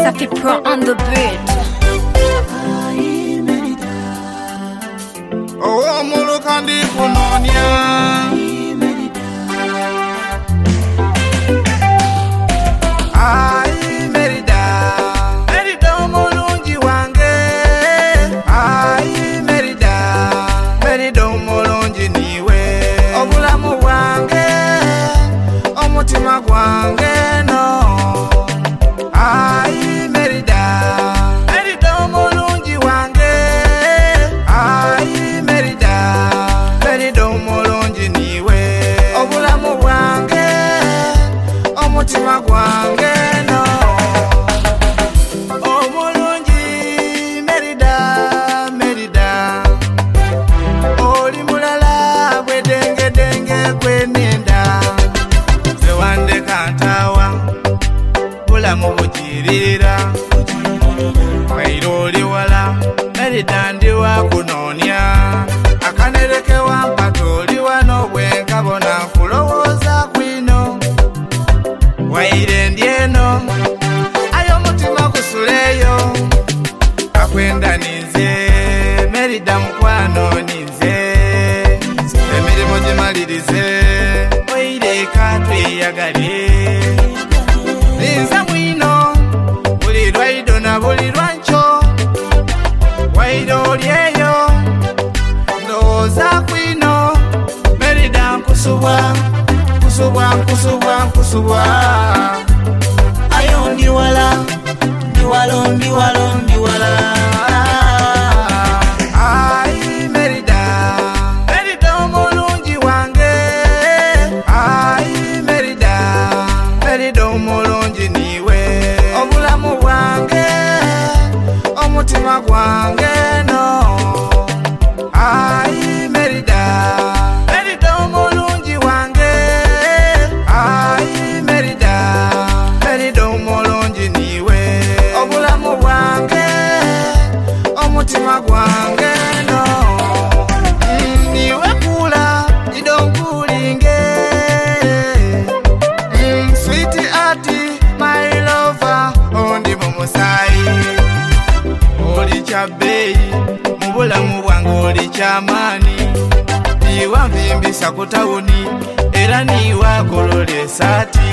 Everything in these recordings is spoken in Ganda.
Safi Pro on the beat. Oh, mulukandi kunonya. Ai Merida, Merida mulungi wange. Ai Merida, Merida mulungi niwe. Obulamu bwange, omutima gwange no. Ai Merida, Merida mulungi wange. Ai Merida, Merida mulungi niwe. Obulamu bwange, omutima gwange no. Omulungi Merida, Merida, oli mulala bwedengedenge gwenenda. Zewande kantawa bulamu bugirira, wairo oli wala Merida ndi wakunonya. Akanereke wampata oli wano bwenkabona nkulowooza kwino. Waire ndieno ayo mutima kusuleyo, akwenda ninze Merida mukwano ninze, emirimu gimalirize waire katweyagale. Ninze mwino buli lwaido na buli lwancho, waire olyeyo ndowooza kwino. Merida nkusubwa kusubwa kusubwa kusubwa, ayo ndiwala ndiwalo ndiwalo ndiwala. Ai Merida, Merida omulungi wange. Ai Merida, Merida omulungi niwe. Obulamu bwange, omutima gwange no. Ai Merida, Merida omulungi wange. Ai Merida, Merida omulungi niwe. Obulamu bwange, omutima gwange no. Niwe kula idonkulinge. Sweet Ati, my lover, ondi mumusai. Oli chabeyi mubulamu bwange, oli chamani. Niwe nvimbisa ku tawuni era niwe agolola esaati.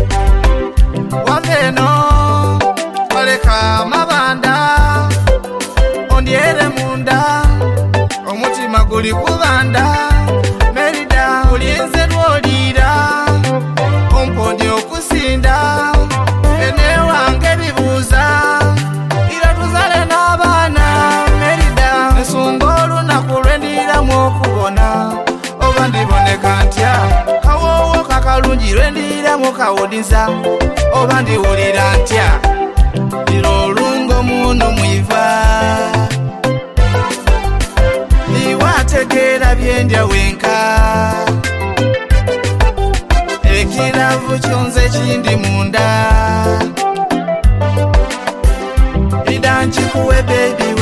Waveno oleka amabanda, ondyere munda, omutima guli kubanda. Merida olinze lwoliira, ompondi okusinda. Ene wange bibuuza ira tuzale n'abaana. Merida nsumba olunaku lwendiiramu okubona, oba ndiboneka ntya kawoowo kakalungi lwendiiramu kawuliza, oba ndiwulira ntya iro olungo muno mwiva. Niwe ategeera byendya wenka, ekiravu kyonze kindi munda. Ida nkikuwe baby